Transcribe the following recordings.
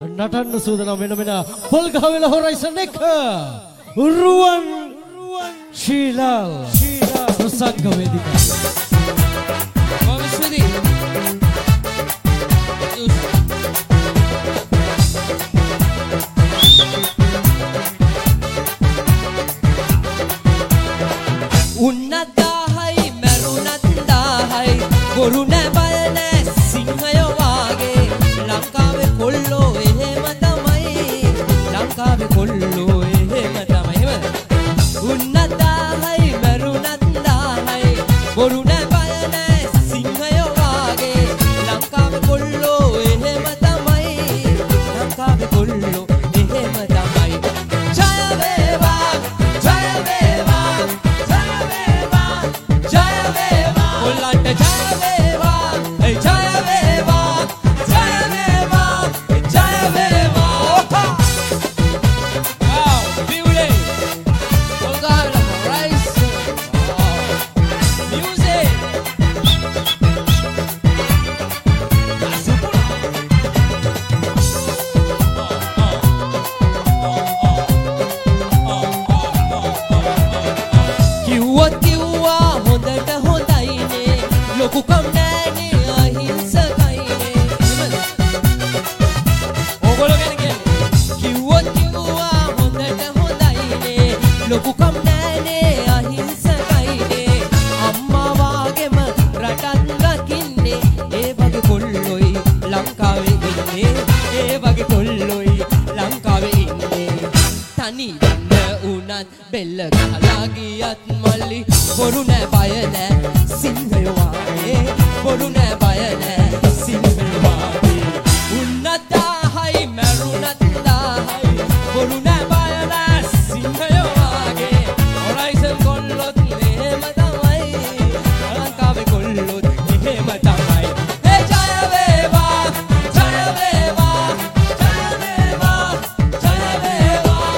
නටන්න සූදානම් වෙන පොල්ගහවෙල හොරයිසන් එක රුවන් ශීලාල් ප්‍රසංග වේදිකාව උන්නදාහයි මරුණත්දාහයි බොරු නැ බය නැ සිංහයෝ වාගේ ලංකාවේ කොල්ලෝ එහෙම තමයි ලංකාවේ කොල්ලෝ එහෙම තමයි උන්නදාහයි මරුණත්දාහයි බොරු නැ බය නැ සිංහයෝ වාගේ ලංකාවේ කොල්ලෝ එහෙම තමයි ලංකාවේ කොල්ලෝ එහෙම තමයි ජය වේවා ජය වේවා ලොකුකම් නෑනේ අහිංසකයිනේ ඕගොල්ලෝ ගැන කියන්නේ කිව්වා හොඳට හොඳයිනේ ලොකුකම් නෑනේ අහිංසකයිනේ අම්මා වාගේම රටක් රකින්නේ ඒ වගේ කොල්ලොයි ලංකාවේ ඉන්නේ ඒ වගේ කොල්ලොයි ලංකාවේ ඉන්නේ තනි යන්න උනත් බෙල්ල ගහලා ගියත් මල්ලි බොරු නෑ බය නෑ සිංහයෝ වාගේ බොරු නෑ බය නෑ සිංහයෝ වාගේ උන්නදාහයි මරුණත්දාහයි බොරු නෑ බය නෑ සිංහයෝ වාගේ හොරයිසන් කොල්ලොත් එහෙම තමයි ලංකාවේ කොල්ලොත් එහෙම තමයි ඒ ජය වේවා ජය වේවා ජය වේවා ජය වේවා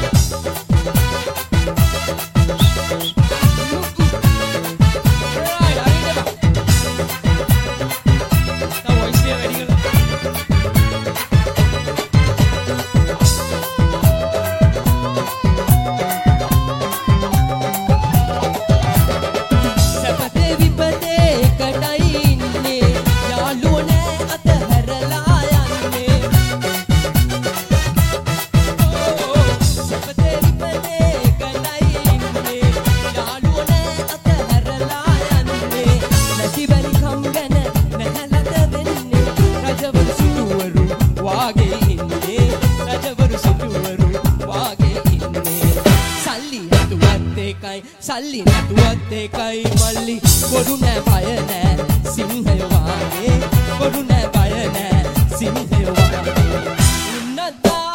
සල්ලි නැතුවත් ඒකයි මල්ලි බොරු නෑ බය නෑ සිංහයෝ වාගේ බොරු නෑ බය නෑ සිංහයෝ වාගේ උන්නදා